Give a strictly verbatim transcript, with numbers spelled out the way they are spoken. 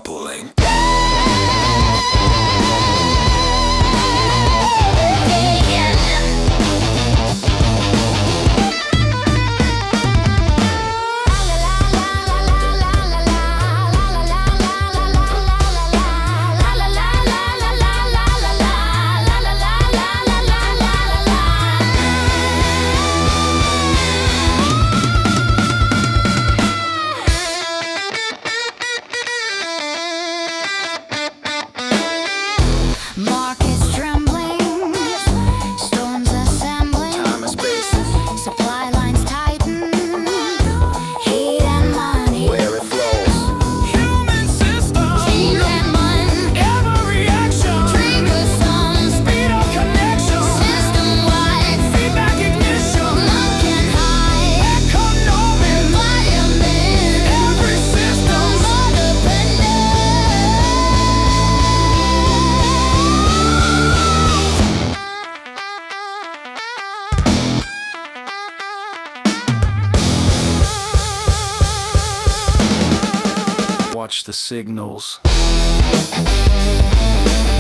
carpooling. Markets trembling, storms assembling, Time and space, supply lines tighten, heat and money, where it flows. Human system, heat and money, every action, trigger some, speed of connection, system-wide, feedback ignition, lock and high, economic, environment, every system, interdependent. Watch the signals.